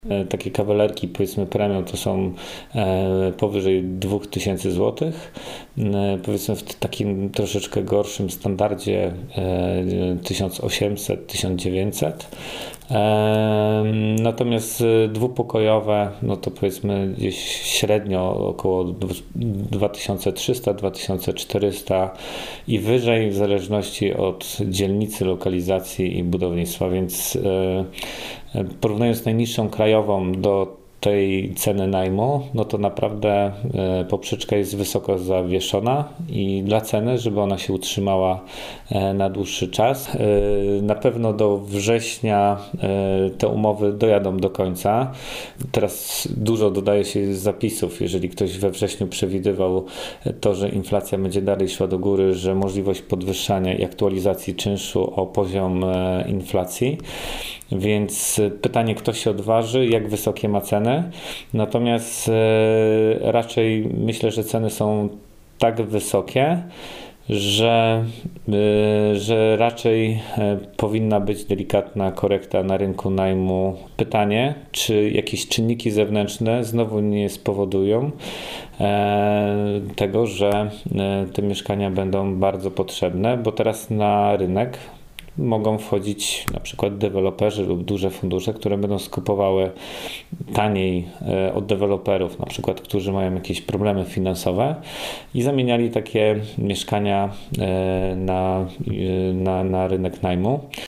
Takie kawalerki, powiedzmy premium, to są powyżej 2000 zł. Powiedzmy w takim troszeczkę gorszym standardzie 1800-1900. Natomiast dwupokojowe, no to powiedzmy gdzieś średnio około 2300-2400 i wyżej, w zależności od dzielnicy, lokalizacji i budownictwa, więc porównując z najniższą krajową do tej ceny najmu, no to naprawdę poprzeczka jest wysoko zawieszona i dla ceny, żeby ona się utrzymała na dłuższy czas. Na pewno do września te umowy dojadą do końca. Teraz dużo dodaje się zapisów, jeżeli ktoś we wrześniu przewidywał to, że inflacja będzie dalej szła do góry, że możliwość podwyższania i aktualizacji czynszu o poziom inflacji. Więc pytanie, kto się odważy, jak wysokie ma ceny. Natomiast raczej myślę, że ceny są tak wysokie, że raczej powinna być delikatna korekta na rynku najmu. Pytanie, czy jakieś czynniki zewnętrzne znowu nie spowodują tego, że te mieszkania będą bardzo potrzebne, bo teraz na rynek mogą wchodzić na przykład deweloperzy lub duże fundusze, które będą skupowały taniej od deweloperów, na przykład, którzy mają jakieś problemy finansowe i zamieniali takie mieszkania na rynek najmu.